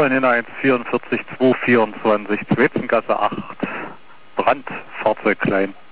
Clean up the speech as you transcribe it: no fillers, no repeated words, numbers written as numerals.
hinein 144 224, Zwetzengasse 8, Brand, Fahrzeug klein.